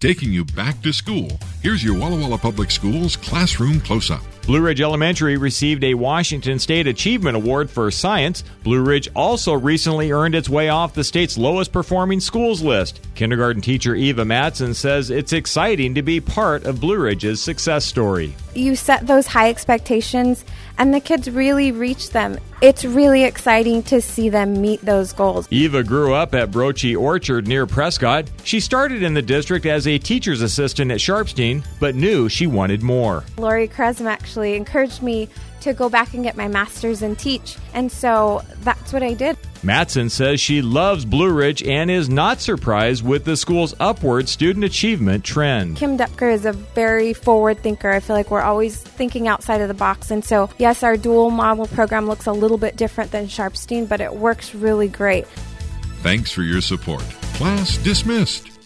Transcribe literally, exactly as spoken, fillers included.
Taking you back to school, here's your Walla Walla Public Schools Classroom Close-Up. Blue Ridge Elementary received a Washington State Achievement Award for science. Blue Ridge also recently earned its way off the state's lowest performing schools list. Kindergarten teacher Eva Matson says it's exciting to be part of Blue Ridge's success story. You set those high expectations, and the kids really reach them. It's really exciting to see them meet those goals. Eva grew up at Broche Orchard near Prescott. She started in the district as a teacher's assistant at Sharpstein, but knew she wanted more. Lori Kresm actually encouraged me to go back and get my master's and teach, and so that's what I did. Matson says she loves Blue Ridge and is not surprised with the school's upward student achievement trend. Kim Dupker is a very forward thinker. I feel like we're always thinking outside of the box, and so yes, our dual model program looks a little bit different than Sharpstein, but it works really great. Thanks for your support. Class dismissed.